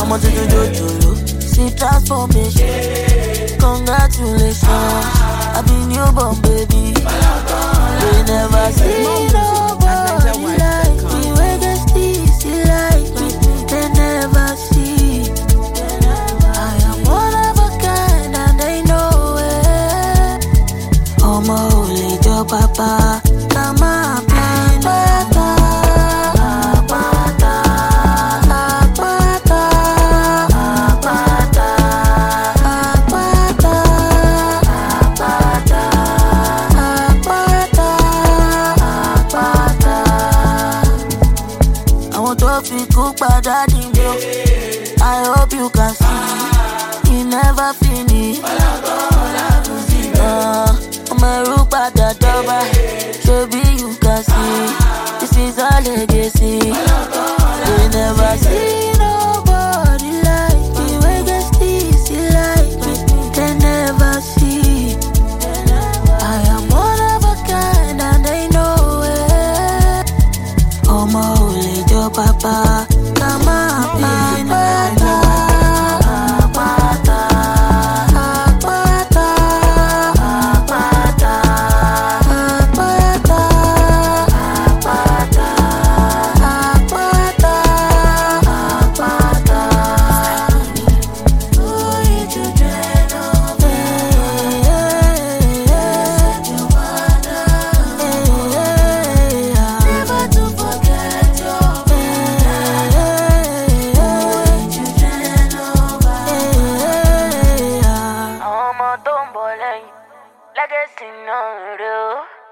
I'm on to do Jolo. See transformation. Congratulations. I be newborn baby. They never see nobody like me. Where the steez like me. They never see. I am one of a kind and they know it. Oh my holy Joe Papa. Come on, I hope you can see. He never finish. My root at the double. Baby, you can see. This is our legacy. They never see nobody like me. Where the steez like me. They never see. I am one of a kind and they know it. Oh my holy Joe Papa. Come on. Legacy no real.